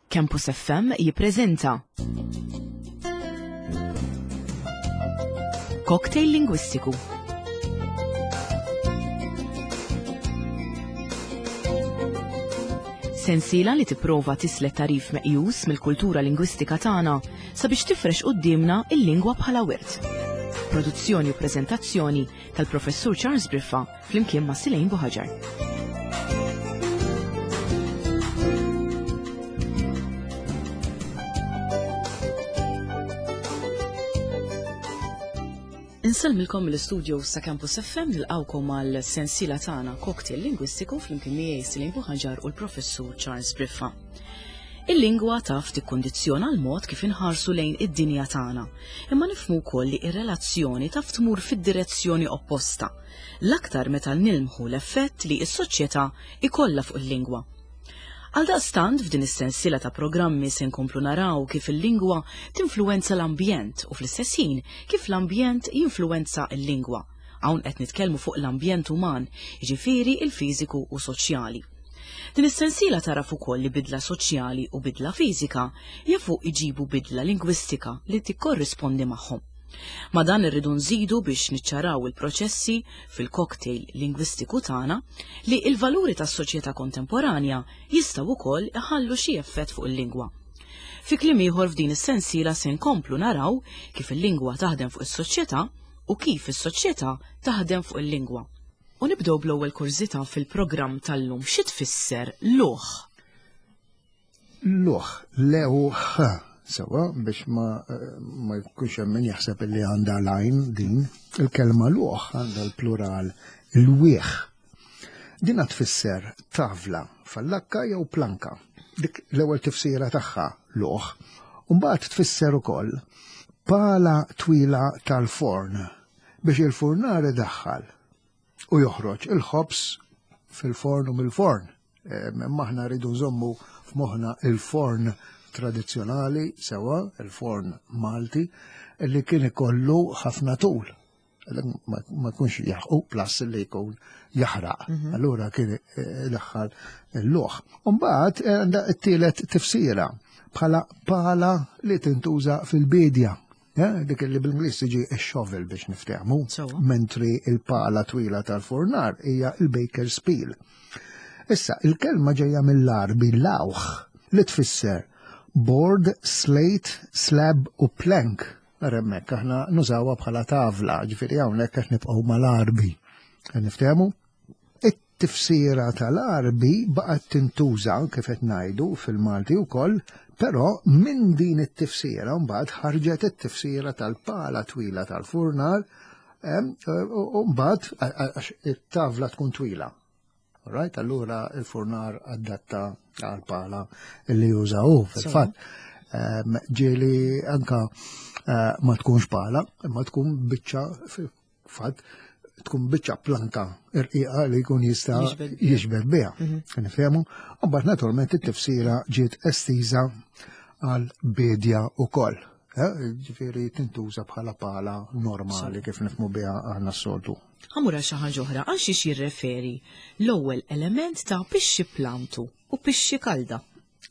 Campus FM jippreżenta Cocktail Lingwistiku. Sensiela li tipprova tislet tarif meqjus mill-kultura lingwistika tagħna sabiex tifrex qudiemna il-lingwa bħala wirt. Produzzjoni u preżentazzjoni tal-Professur Charles Briffa flimkien ma' Silejn Buħaġar. Insalmilkom mill-istudio sa Campus FM nilqawkom għal sensiela tagħna Cocktail Lingwistiku flimkien miegħi Silejn Buħaġar u l-Professur Charles Briffa. Il-lingwa taf tikkondizzjona l-mod kif inħarsu lejn id-dinja tagħna, imma nifhmu wkoll li r-relazzjoni taf tmur fid-direzzjoni opposta, l-aktar meta nilmħu l-effett li s-soċjetà ikollha fuq il-lingwa. Għaldaqstant f'din is-sensiela ta' programmi se nkomplu naraw kif il-lingwa tinfluwenza l-ambjent u fl-istess ħin kif l-ambjent jinfluwenza l-lingwa. Hawn qed nitkellmu fuq l-ambjent uman, jiġifieri il-fiżiku u soċjali. Din is-sensiela taraf ukoll li bidla soċjali u bidla fiżika jafu iġibu bidla lingwistika li tikkorrispondi magħhom. Ma dan irridu nżidu biex niċċaraw il-proċessi fil-cocktail lingwistiku tagħna li l-valuri tas-soċjetà kontemporanja jistgħu wkoll iħallu xi effett fuq il-lingwa. Fi kliem ieħor f'din is-sensiela se nkomplu naraw kif il-lingwa taħdem fuq is-soċjetà u kif is-soċjetà taħdem fuq il-lingwa. U nibdew bl-ewwel kurżità fil-programm tal-lum xi tfisser lugħ. Lugħ, lew sewa biex ma jkunx hemm min jaħseb li għandha lajn din, il-kelma lugħ għandha l-plural il-wieħ. Din tfisser tavla, fallakka jew planka. Dik l-ewwel tifsira tagħha lugħ. U mbagħad tfisser ukoll pala twila tal-forn biex il-furnar idaħħal u joħroġ il-ħobs fil-forn u mill-forn. Aħna rridu nżommu f'moħħna il-forn tradizzjonali sewa, il-forn Malti, li kien ikollu ħafna tul. Ma jkunx jaħqu plus li jkun jaħraq. Allura kien daħħal il-lugħ. Mbagħad għandha t-tielet tifsira bħala pala li tintuża fil-bidja. Dik li bl-Ingliż tiġi x-shovel biex niftehmu, mentri il-pala twila tal-furnar hija il-baker's peel. Issa, il-kelma ġejja mill-Arbi lawħ li tfisser board, slate, slab u plank. Remmek, aħna nużawha bħala tavla, ġifieri hawnhekk qed nibqgħu mal-Arbi. Niftehmu? It-tifsira tal-Arbi baqgħet tintuża kif qed ngħidu fil-Malti wkoll, però minn din it-tifsira mbagħad ħarġet it-tifsira tal-pala twila tal-furnar u mbagħad għax it-tavla tkun twila. Right? Allura il-furnar adatta għal-pala li jużaw fil-fatt. Ġieli anka ma tkunx pala, ma tkun biċċa fil-fatt, tkun biċċa planka irqiqa li jkun jista' jiġbed biha. Nifhemu? U mbagħad naturalment it-tifsira ġiet estiża għal-bedja wkoll. Ġifieri tintuża bħala pala normali kif nifhmu biha aħna s-soltu. Għamura xi ħaġa oħra għal xiex jirreferi l-ewwel element ta' pixxi plantu u pixxi kalda.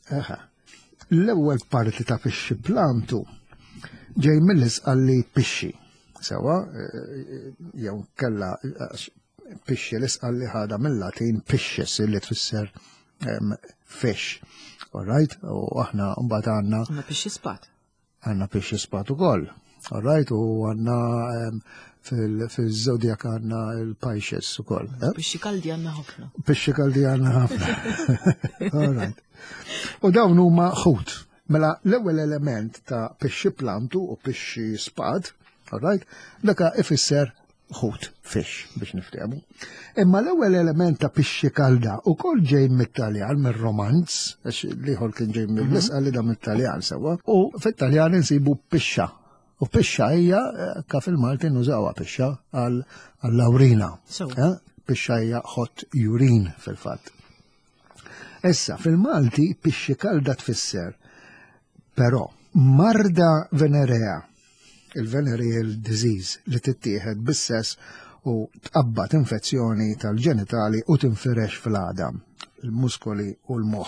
L-ewwel parti ta' pixxi plantu ġej mill-isqalli pixxi. Sewa, jew kella pixxi l-isqalli ħada mill-Latin pixxes li tfisser fish. All right? U aħna mbagħad għandna pixxi spat. Għandna pixxi spat ukoll. All right? U għandna fil-Zodiac għandna il-pajxes ukoll. Pixxi kaldi għandna ħafna. Pixxi kaldi għandna ħafna. All right. U dawn huma ħut. Mela l-ewwel element ta' pixxi plantu u pixxi spad, all right, daka ifisser ħut, fish, biex niftehmu. Imma l-ewwel element ta' pixxi kalda ukoll ġej mit-Taljan, mir-Romanz, għax liħor kien ġej mill-isqalli da mit-Taljan sewwa, u fit-Taljan insibu pixxa. U pixxa hija kif il-Malti nużawha pixxa għall-lawrina. Pixxa hija hot urine fil-fatt. Issa fil-Malti pixxi kalda tfisser, però marda venerea, il-venereal disease li tittieħed bis-sess u tqabbat infezzjoni tal-ġenitali u tinfirex fil-għadam, il-muskoli u l-moħħ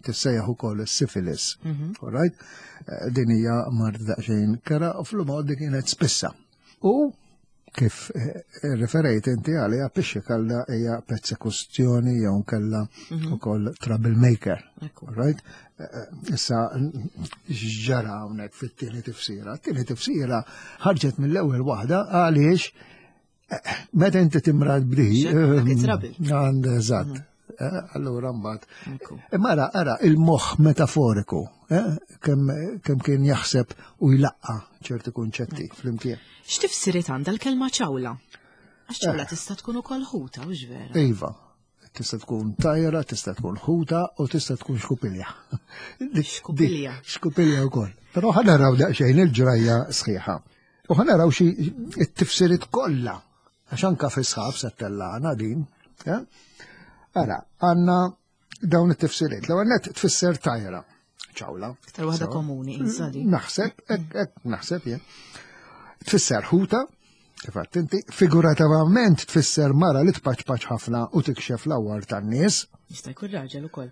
tissejjaħ ukoll is-syphilis. All right? Din hija mard daqsxejn kera u fl-modi kienet spissa. U kif referejt inti għalija pixxi kalla hija persekuzzjoni jew kella ukoll troublemaker. Right? Issa ġara hawnhekk fit-tieni tifsira. Tieni tifsira ħarġet mill-ewwel waħda għaliex meta inti timrad bdi għand eżatt. Allura mbagħad. Mara ara il-moħħ metaforiku kemm kien jaħseb u jlaqqa ċerti kunċetti flimkien. X'tifsiriet għandha l-kelma ċawla? Għax ċawla tista' tkun ukoll ħuta u ġvera. Iva, tista' tkun tajra, tista' tkun ħuta u tista' tkun xkupilja. Xkupilja. Xkupilja wkoll. Però ħanaraw daqsxejn il-ġrajja sħiħa. U ħanaraw xi t-tifsiriet kollha għax anke fis-sħab settellana din. Ara, għandna dawn it-tifsiriet. L-ewwel nett tfisser tajra. ċawla. Iktar waħda komuni, insadi. Naħseb, jien. Tfisser ħuta, kif għadt inti, figurativament tfisser mara li tpaċpaċ ħafna u tikxef l-awwar tan-nies. Jista' jkun raġel ukoll.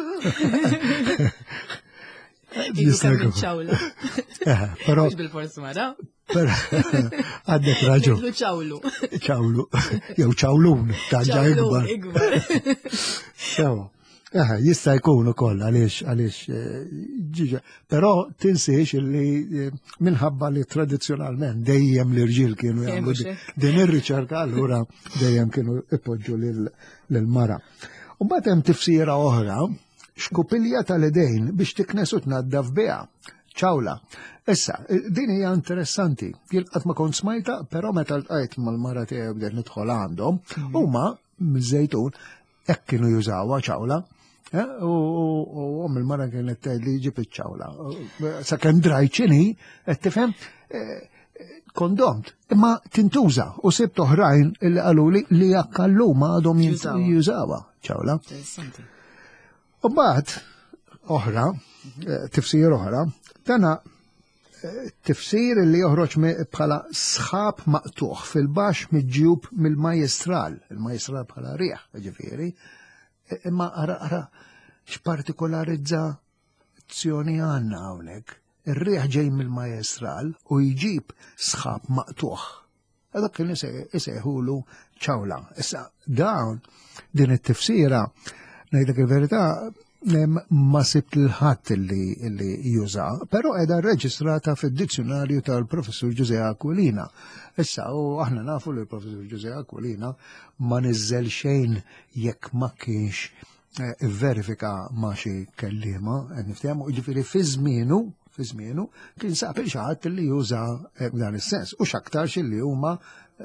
Jista' jkun ċawla. Però bil-forsi mara. Għandek raġun. ċawlu. ċawlu. Jew ċawlun, taġġa ikbar. Jista' jkun ukoll għaliex ġiġa. Però tinsiex li minħabba li tradizzjonalment dejjem l-irġiel kienu jagħmlu din ir-riċerka allura dejjem kienu ipoġġu lil-mara. U mbagħad hemm tifsira oħra xkupilja tal-idejn biex tiknes u tnaddaf biha. ċawla. Issa, din hija interessanti. Jien qatt ma kont smajta, però meta ltqajt mal-mara tiegħi bdejt nidħol għandhom, huma miż-żejtun hekk kienu jużawha ċawla. U il-mara kienet tgħidli ġib iċ-ċawla. Sakemm drajċini, qed tifhem kondomt, imma tintuża u sibt oħrajn li qaluli li jekk alluma għadhom jużawha ċawla. U mbagħad oħra, tifsir oħra, dana tifsir li joħroġ bħala sħab maqtuħ fil-baxx miġjub mill-majestral, il-majestral bħala riħ, ġifieri. Imma ara x'partikolarizzazzjoni għandna hawnhekk. Ir-riħ ġej mill-majestral u jġib sħab maqtuħ. Dak kien isejħulu ċawla. Issa dawn din it-tifsira ngħidlek il-verità ma sibt l-ħadd li juża, però qiegħda rreġistrata fid-dizzjonarju tal-Professur José Aquilina. Issa u aħna nafu li l-Professur José Aquilina ma niżżel xejn jekk ma kienx verifika ma xi kelliema, niftehmu, jiġifieri fi żmienu kien sab xi ħadd li juża b'dan is-sens u x'aktarx li huma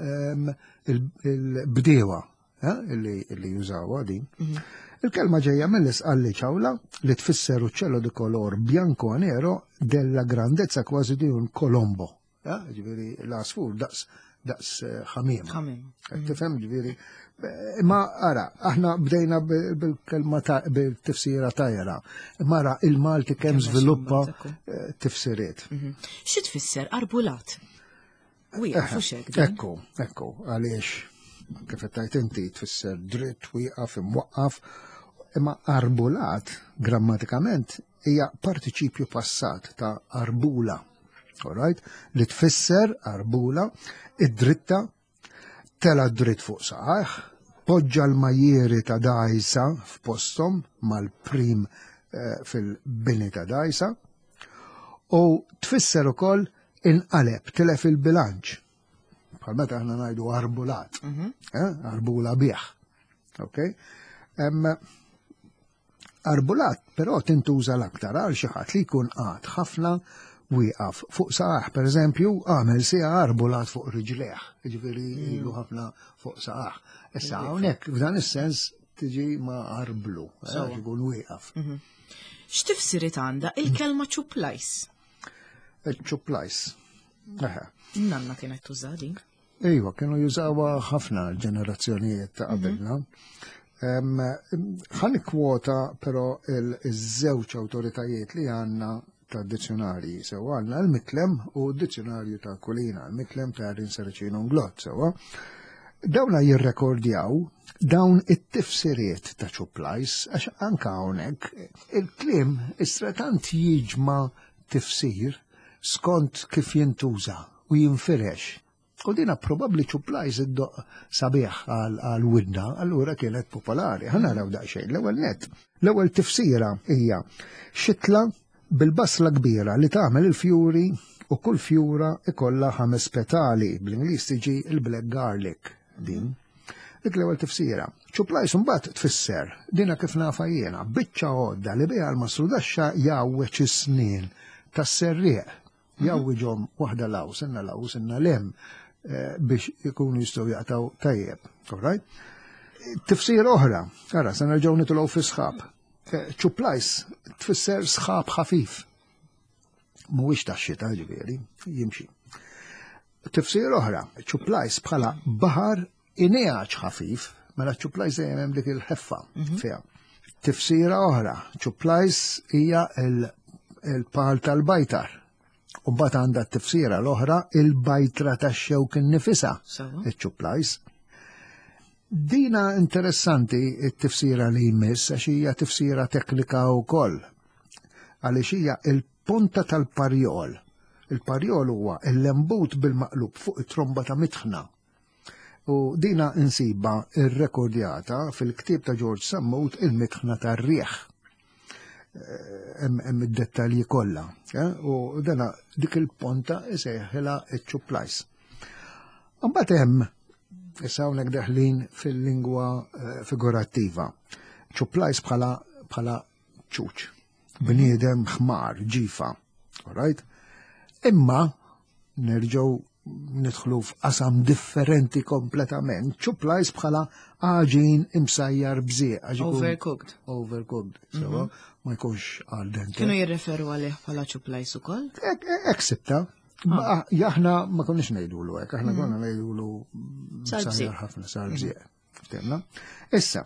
il-bdiewa li jużawha din. Il-kelma ġejja mill-isqalli ċawla li tfisser uċċello di kolor bianco a nero della grandezza quasi di un colombo. Ġifieri l-asfur daqs ħamiem. Tifhem ġifieri. Imma ara, aħna bdejna bil-kelma bil-tifsira tajra. Imma ara il-Malti kemm żviluppa tifsiriet. Xi tfisser arbulat? Wieqaf u xek. Ekku, għaliex kif tajt inti tfisser dritt wieqaf imwaqqaf. Imma arbulat grammatikament hija partiċipju passat ta' arbula. Alright? Li tfisser arbula id-dritta tela dritt fuq saħħ, poġġa l-majjieri ta' dajsa f'postom mal-prim fil-bini ta' dajsa u tfisser ukoll inqaleb tilef il-bilanċ. Bħal meta aħna ngħidu arbulat. Arbula bieħ. Okay? Arbulat, però tintuża l-aktar għal xi ħadd li jkun qagħad ħafna wieqaf fuq saħħ, pereżempju, għamel sija arbulat fuq riġleħ, jiġifieri ilu ħafna fuq saħħ. Issa hawnhekk f'dan is-sens tiġi ma' arblu, ikun wieqaf. X'tifsiriet għandha il-kelma ċuplajs? Ċuplajs. Nanna kienet tuża din. Iva, kienu jużawha ħafna l-ġenerazzjonijiet ta' qabelna. Ħan kwota però iż-żewġ awtoritajiet li għandna ta' dizzjonarji sewa għandna l-Miklem u d-dizzjonarju ta' Aquilina, l-Miklem ta' Rinserċin Unglot sewa. Dawna jirrekordjaw dawn it-tifsiriet ta' ċuplajs, għax anka hawnhekk il-kliem istratant jiġma tifsir skont kif jintuża u jinfirex. U dina probabbli ċuplajs id-doq sabiħ għal-widna, allura kienet popolari. Ħana raw daqsxejn l-ewwel net. L-ewwel tifsira hija xitla bil-basla kbira li tagħmel il-fjuri u kull fjura ikollha 5 petali, bl-Ingliż tiġi il-black garlic din. Dik l-ewwel tifsira. ċuplajs imbagħad tfisser dina kif nafa jiena biċċa għodda li biha l-masrudaxxa jawweċ is-snien tas-serrieq. Jawwiġhom waħda law, senna lem biex ikunu jistgħu jaqtaw tajjeb. Alright? Tifsira oħra, ara se nerġgħu nitulgħu fi sħab. ċuplajs tfisser sħab ħafif. Mhuwiex tax-xita ġifieri, jimxi. Tifsira oħra, ċuplajs bħala baħar injaġ ħafif, mela ċuplajs dejjem hemm dik il-ħeffa fiha. Tifsira oħra, ċuplajs hija il-pal tal-bajtar. U mbagħad għandha t-tifsira l-oħra il-bajtra tax-xewk innifisha, iċ-ċuplajs. Dina interessanti t-tifsira li jmiss għax hija tifsira teknika wkoll. Għaliex hija il-punta tal-parjol. Il-parjol huwa l-lembut bil-maqlub fuq it-tromba ta' mitħna. U dina insiba irrekordjata fil-ktieb ta' George Sammut il-mitħna tar-rieħ. Hemm id-dettalji kollha. U dana dik il-ponta isejħilha ċ-ċuplajs. Imbagħad hemm issa hawnhekk daħlin fil-lingwa figurattiva. ċuplajs bħala ċuċ. Bniedem ħmar, ġifa. Alright? Imma nerġgħu nidħlu f'qasam differenti kompletament. ċuplajs bħala għaġin imsajjar bżieq. Overcooked. So, ma jkunx al dente. Kienu jirreferu għalih bħala ċuplajs ukoll? Eksibta. Aħna ma konniex ngħidulu hekk, aħna konna ngħidulu msajjar ħafna sar bżieq. Ftemna? Issa,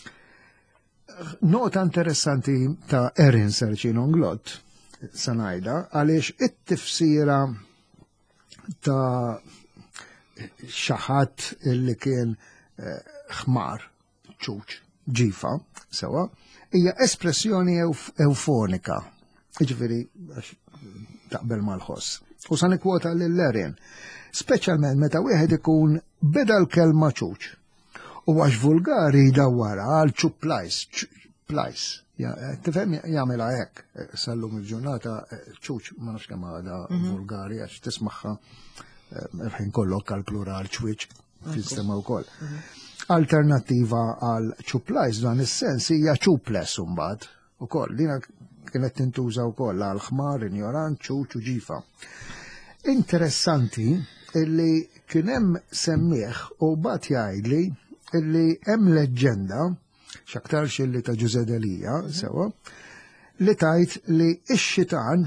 nota interessanti ta' Erin Serċin-Onglot sanajda għaliex it-tifsira ta' xaħat illi kien ħmar, ċuċ, ġifa, sewa, hija espressjoni eufonika, ġifieri taqbel mal-ħoss. U sa nikkwota lil-Erin, speċjalment meta wieħed ikun beda l-kelma ċuċ. U għax vulgari jdawwara għal ċuplajs, tifhem jagħmilha hekk. Sallum il-ġurnata ċuċ ma nafx kemm għadha vulgari għax tismaħħa ħin kollok għal plural ċwiċ fil-sistema wkoll. Alternattiva għal ċuplajs dan is-sens hija ċuples imbagħad ukoll. Dina kienet tintuża wkoll għal ħmar, injorant, ċuċ u ġifa. Interessanti illi kien hemm semmieħ u mbagħad jgħidli illi hemm leġġenda x'aktarx illi ta' Ġużedelija sewa li tajt li x-xitan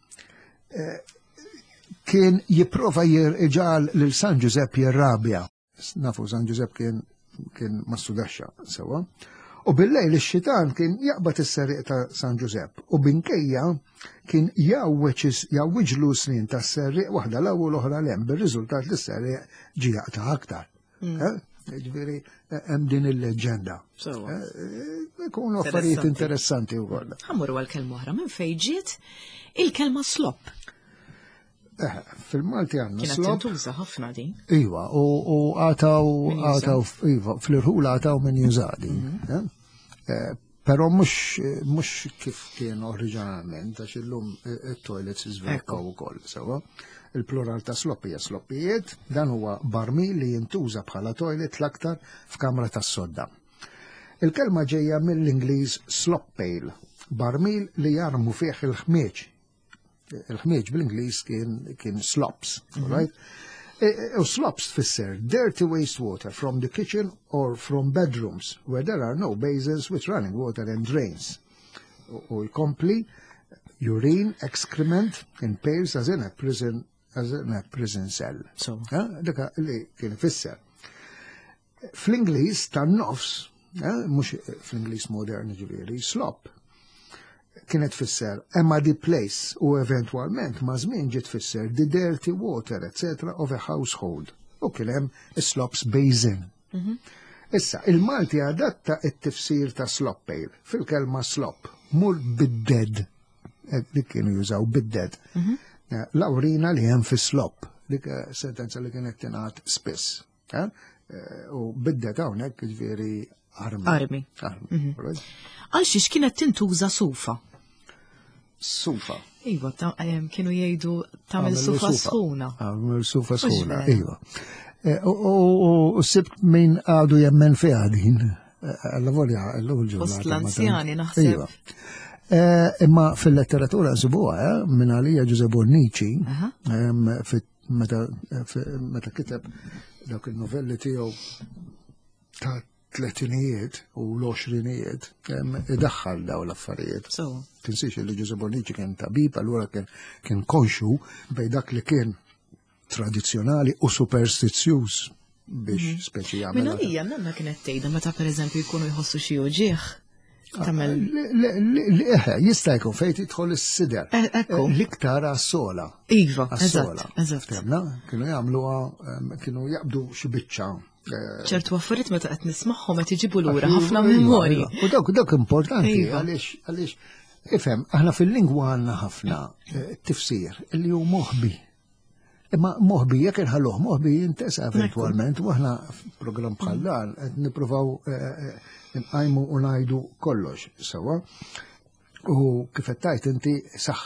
kien jipprova jirġal lil San Giuseppe jirrabja. Nafu San Giuseppe kien massudaxxa sewa. U bil-lejl ix-xitan kien jaqbad is-serriq ta' San Giuseppe u binkejja kien jawwiġlu snin tas-serriq waħda l u l-oħra lem bir-riżultat li s-serriq ġie jaqta' aktar. Ġifieri hemm din il-leġenda. Ikunu affarijiet interessanti wkoll. Ħammur għal-kelma oħra minn fejn ġiet il-kelma slop. Fil-Malti għandna slop. Kienet tintuża ħafna din. Iva, u għataw fl-irħula għataw minn jużadi. Però mhux kif kien oriġinalment għax illum it-toilets iżviluppaw ukoll sewa. Il-plural ta' slopija sloppijiet, dan huwa barmil li jintuża bħala toilet l-aktar f'kamra tas-sodda. Il-kelma ġejja mill-Ingliż slop pail, barmil li jarmu fih il-ħmieġ. Il-ħmieġ bl-Ingliż kien slops, right? U slops tfisser dirty wastewater from the kitchen or from bedrooms where there are no basins with running water and drains. U jkompli urine, excrement in pails as in a prison cell. Dika li kien ifisser. Fl-Ingliż tan-nofs, mhux fl-Ingliż moderni ġifieri, slop kienet tfisser muddy place u eventwalment ma' żmien ġiet tfisser the dirty water, etc. of a household. u kien hemm is-slops basin. Issa, il-Malti adatta it-tifsir ta' slop ale fil-kelma slop, mur bid-dead, dik kienu jużaw bid-dead. L-awrina li hemm fis-slop, dik sentenza li kienet tingħad spiss. U bid-dead hawnhekk jiġifieri armi. Għal xiex kienet tintuża sufa? Sufa. Iva, kienu jgħidu tagħmel sufa sħuna. Għamil sufa sħuna, iva. U sibt min għadu jemmen fiha din. Għalla-volja, l-ġurnata. Fost l-anzjani naħseb. Imma fil-letteratura nsibuha minn għalija Giuseppe Bonnici, meta kiteb dawk il-novelli tiegħu ta' tletinijiet u l-20ijiet, idaħħal daw l-affarijiet. Tinsiex li Giuseppe Bonnici kien tabib, allura kien konxu bej dak li kien tradizzjonali u superstizzjuż biex speċi jagħmel. Minn għalija nanna kienet tgħidha meta pereżempju jkunu jħossu xi uġieħ. Jista' jkun fejn tidħol is-sider. L-iktar għas-sola. Iva, eżatt. Kienu jagħmluha, kienu jaqbdu xi biċċa. ċertu affarijiet meta qed nismagħhom qed iġibu lura ħafna memorji. U dawk importanti għaliex ifhem aħna fil-lingwa għandna ħafna tifsir li hu moħbi. Imma moħbi jekk inħalluh moħbi jintesa eventwalment u aħna f'programm bħal dan qed nippruvaw nqajmu u ngħidu kollox sewwa. U kif qed tgħid inti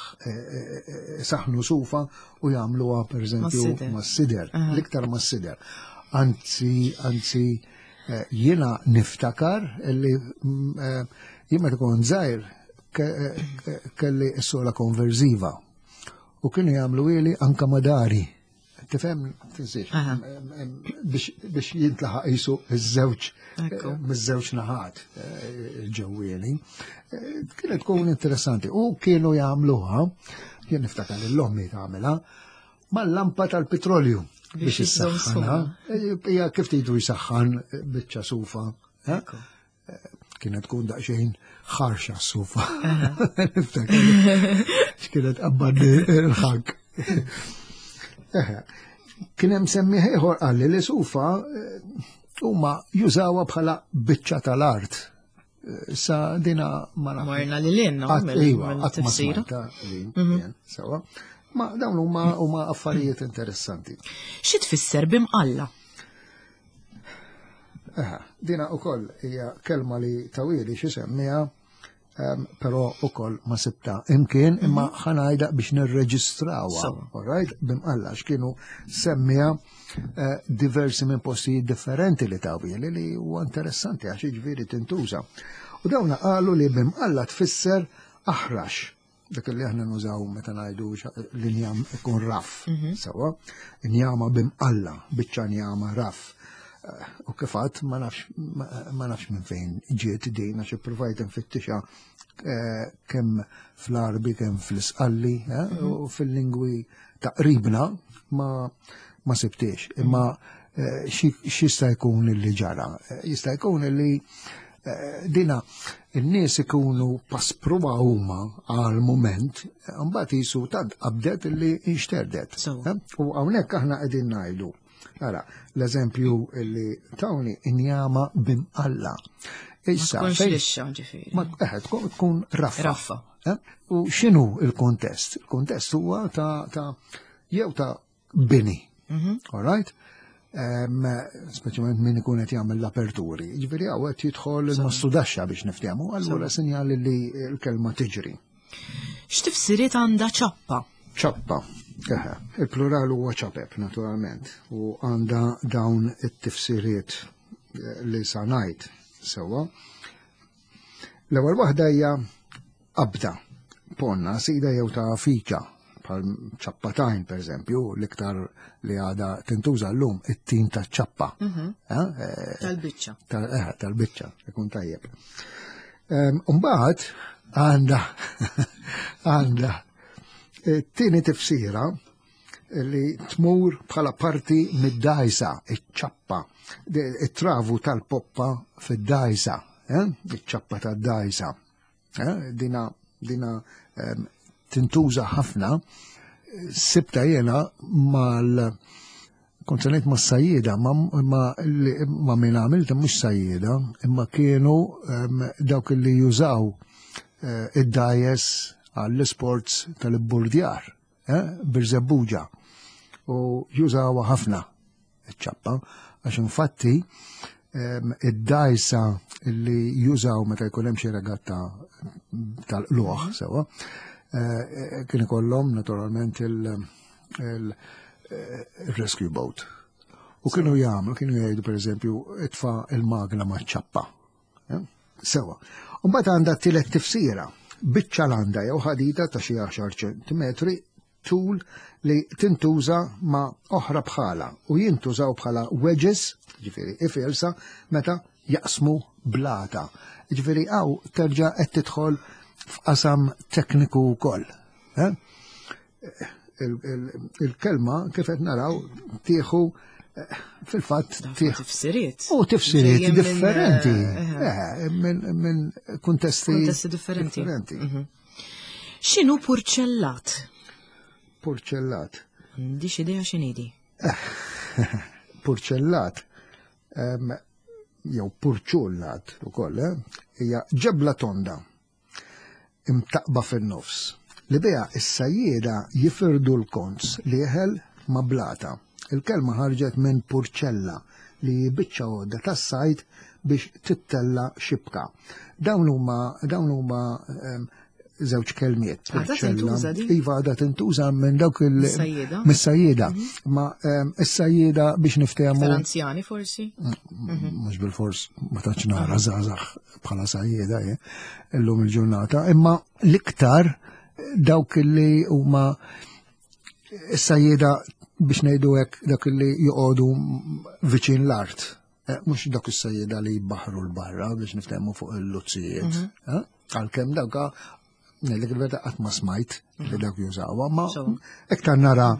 saħnu sufa u jagħmluha pereżempju mas-sider, l-iktar mas-sider. Anzi, jiena niftakar li jien meta tkun żgħir kelli s-sola konverżiva u kienu jagħmlu ili anka madari. Tifhem tinsiex biex jintlaħaq qisu iż-żewġ miż-żewġ naħat ġewwieli. Kienet tkun interessanti u kienu jagħmluha, jien niftakar li l-ommi tagħmilha mal-lampa tal-petrolju. Biex jissaħħanha, hija kif tgħidu jsaħħan biċċa sufa. Kienet tkun daqsxejn ħarxa s-sufa. X'kienet qabbad il-ħank. Kien hemm semmiħ ieħor qalli li sufa huma jużawha bħala biċċa tal-art. Sa dina ma nafx. Marna li l-inna mill-tifsira. Sewa. Ma dawn huma affarijiet interessanti. Xi tfisser bimqalla? Dina wkoll hija kelma li tawili xi semmiha, però wkoll ma sibta imkien imma ħanajda biex nirreġistrawha. Alright, bimqalla x'kienu semmiha diversi minn postijiet differenti li tawili li huwa interessanti għax jiġifieri tintuża. U dawna qalu li bimqalla tfisser aħrax. Dak li aħna nużaw meta ngħidu l-injam ikun raff, sewa, injama bimqalla, biċċa injama raff. U kif għadd ma nafx minn fejn ġiet din għax ippruvajt infittixa kemm fl-Arbi kemm fl-Isqalli u fil-lingwi taqribna ma sibtiex. Imma x'jista' jkun illi ġara? Jista' jkun illi dina in-nies ikunu paspruwa huma għal-mument, mbagħad jisu tant qabdet li nxterdet. U hawnhekk aħna qegħdin ngħidu. Ara, l-eżempju li tawni injama bimqalla. Issa tkun raffa. U x'inhu il-kuntest? Il-kuntest huwa jew ta' bini. All right? Speċjalment min ikun qed jagħmel l-aperturi. Ġifieri hawn qed jidħol il-mastudaxxa biex niftehmu, allura sinjali li l-kelma tiġri. X'tifsiriet għandha ċappa? ċappa. Il-plural huwa ċapep, naturalment, u għandha dawn it-tifsiriet li sa ngħid sewwa. L-ewwel waħda hija qabda, ponna sida jew ta' fiċa. ċappatajn, per eżempju, l-iktar li għada tintuża l-lum, it-tin ta' ċappa. Tal-bicċa. Tal-bicċa, ikun tajjeb. Umbaħt, għanda t-tini tifsira li tmur bħala parti mid-dajsa, iċ-ċappa, it-travu tal-poppa fid-dajsa, iċ-ċappa tad-dajsa. Dina tintuża ħafna, sibta jena kont se ngħid ma' sajjieda, ma' min għamilta mhux sajjieda, imma kienu dawk li jużaw id-dajes għall-isports tal-ibburdjar, bir-żebbuġa, u jużawha ħafna iċ-ċappa, għax infatti id-dajsa li jużaw meta jkun hemm xi regatta tal-qluħ sewa, kien ikollhom naturalment il-rescue boat. U kienu jgħidu pereżempju itfa' il-magna maċ-ċappa. Sewa. U mbagħad għandha tielet tifsira, biċċalanda jew ħadita ta' xi 10 ċentimetri tul li tintuża ma' oħra bħala u jintużaw bħala wedges, ġifieri ifilsa, meta jaqsmu blata. Ġifieri hawn terġa' qed tidħol f'qasam tekniku wkoll. Il-kelma kif qed naraw tieħu fil-fatt tifsiriet. U tifsiriet differenti. Minn kuntesti differenti. X'inhu purċellat? Purċellat. M'għandix idea x'inhi. Purċellat jew purċullat ukoll hija ġebla tonda imtaqba fin-nofs li biha is-sajjieda jifirdu l-konz li jeħel ma' blata. Il-kelma ħarġet minn purċella li biċċa għodda tas-sajd biex tittella xibka. Dawn huma żewġ kelmiet. Iva għadha tintuża minn dawk mis-sajjieda. Ma is-sajjieda biex niftehmu. Tal-anzjani forsi? Mhux bil-fors ma tantx nara żgħażagħ bħala sajjieda illum il-ġurnata, imma l-iktar dawk li huma is-sajjieda biex ngħidu hekk dak li joqogħdu viċin l-art. Mhux dak is-sajjieda li jbaħru l-barra biex niftehmu fuq il-luzzijiet. Għalkemm dawk ngħidlek il-verta qatt ma smajt li dawk jużawha, ma iktar nara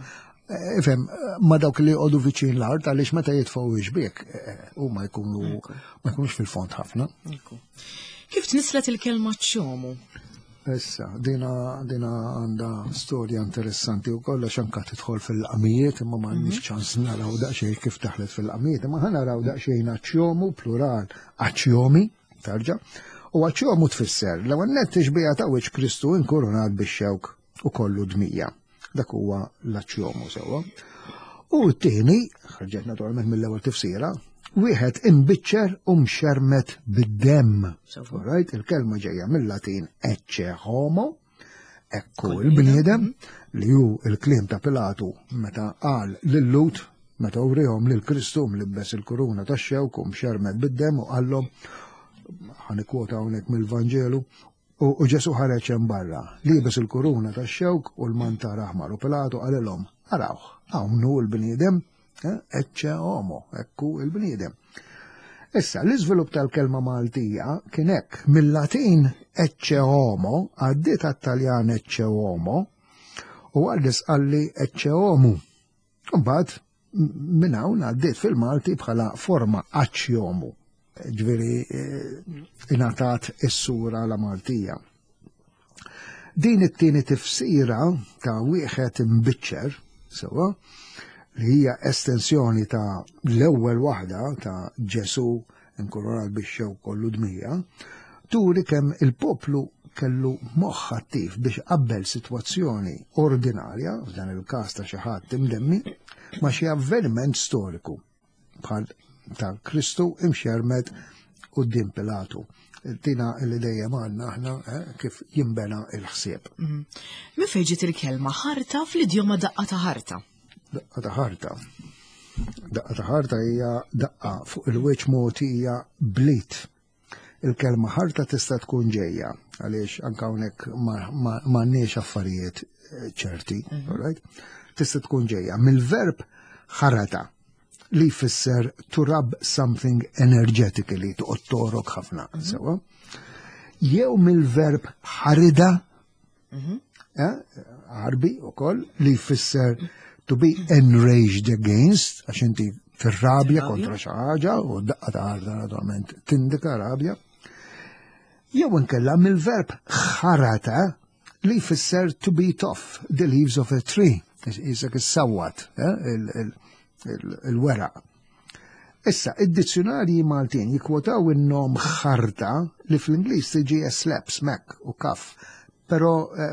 ma dawk li jqogħdu viċin l-art għaliex meta jitfgħu iġbiek huma jkunux fil-fond ħafna. Kif tnislet il-kelma ċjomu? Issa, dina għandha storja interessanti wkoll għax anke tidħol fil-qamijiet imma m'għandniex ċans naraw daqsxejn kif daħlet fil-qamijiet, imma ħanaraw daqsxejn aċjomu plural aċjomi tarġa' u aċjomu tfisser l-ewwel nett tixbija ta' wiċċ Kristu inkurunat bix-xewk u kollu dmija. Dak huwa l-aċjomu sewwa. U t-tieni, ħarġet naturalment mill-ewwel tifsira, wieħed imbiċċer u mxermet bid-demm. Il-kelma ġejja mill-Latin ecce homo, ekku l-bniedem, li hu l-kliem ta' Pilatu meta qal lil-Lut meta urihom lil Kristu mlibbes il-kuruna tax-xewk u mxermet bid-demm u qallhom ħanikwota hawnhekk mill-Vanġelu u Ġesu ħareġ hemm barra, liebes il-kuruna tax-xewk u l-mantar aħmar u Pilatu qalilhom arawh hawn hu l-bniedem ecce homo, ekku l-bniedem. Issa l-iżvilupp tal-kelma Maltija kien hekk mill-Latin ecce homo għaddiet għat-Taljan ecce homo u għaddis qalli ecce homu. Mbagħad minn hawn għaddiet fil-Malti bħala forma aċjomu. Ġifieri ingħatat is-sura la Maltija. Din it-tieni tifsira ta' wieħed imbiċċer sewwa li hija estensjoni ta' l-ewwel waħda ta' Ġesu inkurunat bix-xewk kollu dmija, turi kemm il-poplu kellu moħħ attiv biex qabbel sitwazzjoni ordinarja, f'dan il-każ ta' xi ħadd imdemmi, ma' xi avveniment storiku bħal ta' Kristu imxermed quddiem Pilatu. Tina li dejjem għandna aħna kif jinbena il-ħsieb. Min fejn ġiet il-kelma ħarta fl-idjoma daqqa ta' ħarta? Daqqa ta' ħarta. Daqqa ta' ħarta hija daqqa fuq il-wiċċ mogħtija bliet. Il-kelma ħarta tista' tkun ġejja għaliex anke hawnhekk m'għandniex affarijiet ċerti, tista' tkun ġejja mill-verb ħarata li jfisser to rub something energetically, toqgħod torok ħafna, sewa. Jew mill-verb ħarida, ħarbi ukoll li jfisser to be enraged against, għax inti tirrabja kontra xi ħaġa u daqqa ta' ħarda naturalment tindika rabja. Jew inkella mill-verb ħarata li jfisser to beat off the leaves of a tree, isek is-sawwat, il-weraq. Issa, id-dizzjonarji Maltin jikwotaw in-nom ħarta li fl-Ingliż tiġi slap, smack u kaf. Però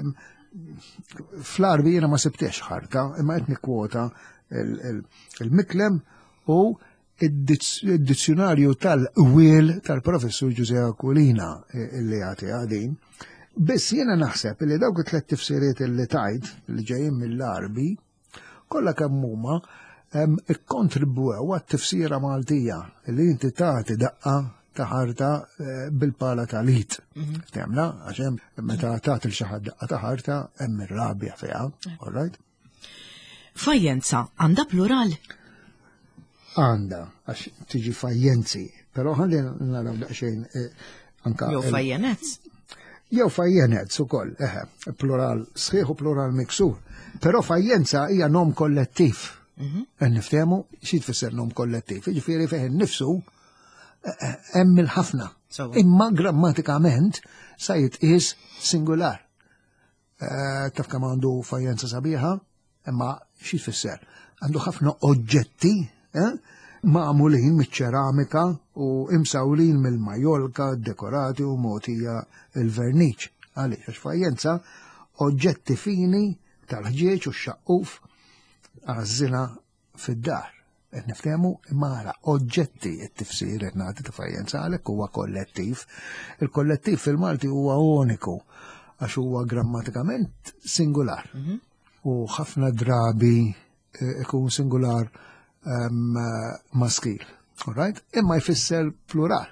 fl-Arbi jiena ma sibtiex ħarta, imma qed nikkwota il-miklem u id-dizzjonarju tal-wil tal-professur Giuseppe Aquilina illi għati għadin. Biss jiena naħseb li dawk it-tlet tifsiriet illi tajt li ġejjin mill-Arbi kollha kemm huma ikkontribwew għat-tifsira Maltija li inti tagħti daqqa ta' ħarta bil-pala tal-id. Temna, għaxem meta tagħti xi ħadd daqqa ta' ħarta hemm ir-rabja fiha, all right? Fajjenza għandha plural? Għanda, għax tiġi fajjenzi, pero ħalli naraw daqxejn anka. Jew fajjenez. Jew fajjenez ukoll, plural sħiħ u plural miksur. Pero fajjenza hija nom kollettiv. Niftehmu xi tfisser nom kollettiv. Jiġifieri fih innifsu hemm il-ħafna. Imma grammatikament sa jitqies singular. Taf kemm għandu fajjenza sabiħa, imma xi tfisser? Għandu ħafna oġġetti ma'mulin mit-ċeramika u imsawlin mill-majolka, dekorati u motija il-verniċ. Għaliex, għax fajjenza oġġetti fini tal-ħġieġ u x-xaqquf għażina fid-dar. Qed niftehmu imma oġġetti t-tifsir qed nagħti ta' fajjenza għalhekk huwa kollettiv. Il-kollettiv fil-Malti huwa uniku għax huwa grammatikament singular. U ħafna drabi ikun singular maskil, all right? Imma jfisser plural.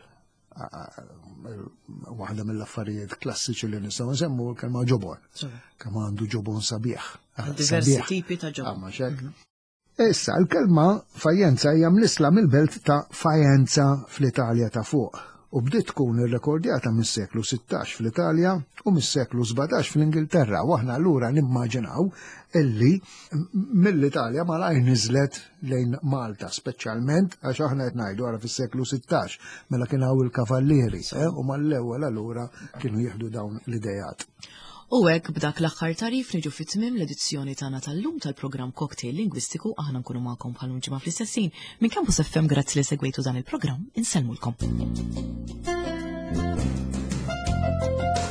Waħda mill-affarijiet klassiċi li nistgħu nsemmu l-kelma ġobon. Kemm għandu ġobon sabiħ. Diversi tipi ta' ġobon. Issa, l-kelma fajjenza hija mnisla mill-belt ta' Fajenza fl-Italja ta' fuq. U bdiet tkun irrekordjata mis-seklu 16 fl-Italja u mis-seklu 17 fl-Ingilterra. U aħna allura nimmaġinaw illi mill-Italja malaj niżlet lejn Malta, speċjalment għax aħna qed ngħidu ara fis-seklu 16 mela kien hawn il-kavallieri u mal-ewwel allura kienu jieħdu dawn l-idejat. U hekk b'dak l-aħħar tarif niġu fit-tmiem l-edizzjoni tagħna tal-lum tal-programm Cocktail Lingwistiku aħna nkunu magħkom bħal ġimgħa fl-istessin minn Campus FM grazzi li segwejtu dan il-programm insellmulkom.